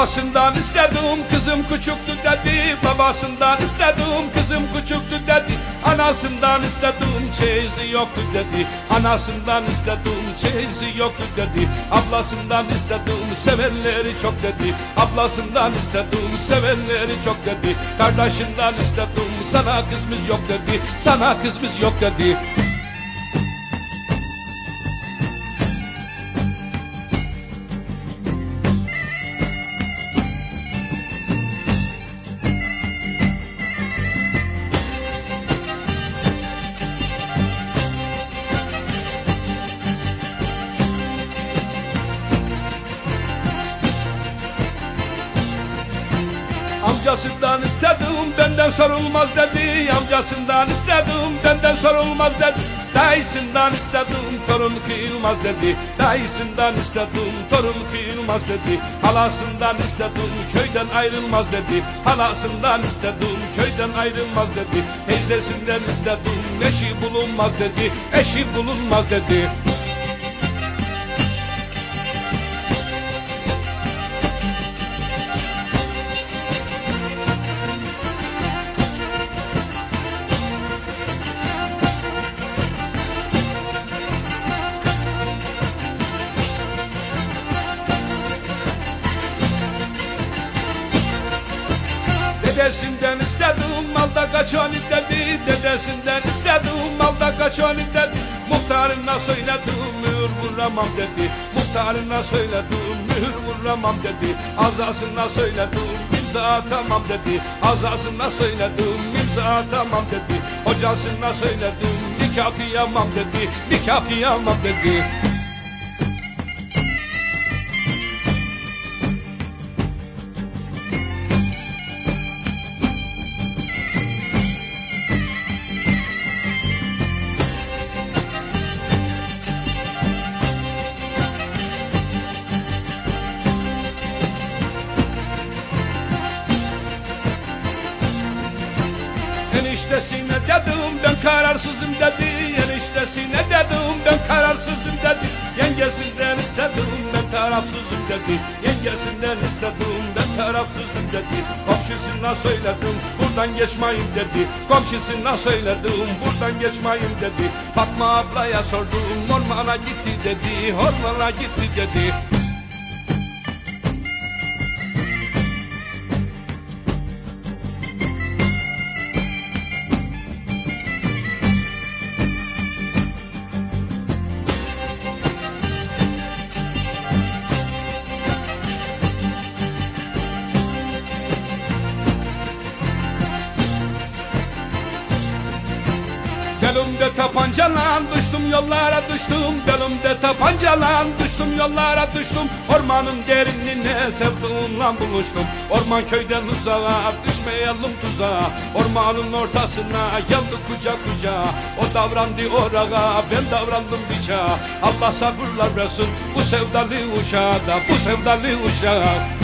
Babasından istedim kızım küçüktü dedi. Babasından istedim kızım küçüktü dedi. Anasından istedim çeyizi yoktu dedi. Anasından istedim çeyizi yoktu dedi. Ablasından istedim sevenleri çok dedi. Ablasından istedim sevenleri çok dedi. Kardeşinden istedim sana kızımız yok dedi. Sana kızımız yok dedi. Amcasından istedim benden sorulmaz dedi. Amcasından istedim benden sorulmaz dedi. Dayısından istedim torun kıyılmaz dedi. Dayısından istedim torun kıyılmaz dedi. Halasından istedim köyden ayrılmaz dedi. Halasından istedim köyden ayrılmaz dedi. Teyzesinden istedim eşi bulunmaz dedi. Eşi bulunmaz dedi. Dedesinden istedim malda kaçan dedi. Dedesinden istedim malda kaçan dedi. Muhtarına söyledim mühür vuramam dedi. Muhtarına söyledim mühür vuramam dedi. Azasına söyledim imza atamam dedi. Azasına söyledim imza atamam dedi. Hocasına söyledim nikah kıyamam dedi. Nikah kıyamam dedi. Eniştesine dedim ben kararsızım dedi. Eniştesine dedim ben kararsızım dedi. Yengesinden istedim ben tarafsızım dedi. Yengesinden istedim ben tarafsızım dedi. Komşusuna söyledim buradan geçmeyin dedi. Komşusuna söyledim buradan geçmeyin dedi. Fatma ablaya sordum ormana gitti dedi. Ormana gitti dedi. Belimde tapancalan düştüm yollara düştüm. Belimde tapancalan düştüm yollara düştüm. Ormanın derinliğine sevduğumla buluştum. Orman köyden uzağa düşmeyelim tuzağa. Ormanın ortasına geldi kucak kucağa. O davrandı orağa ben davrandım bıçağa. Allah sabırlar versin bu sevdalı uşağa da bu sevdalı uşağa.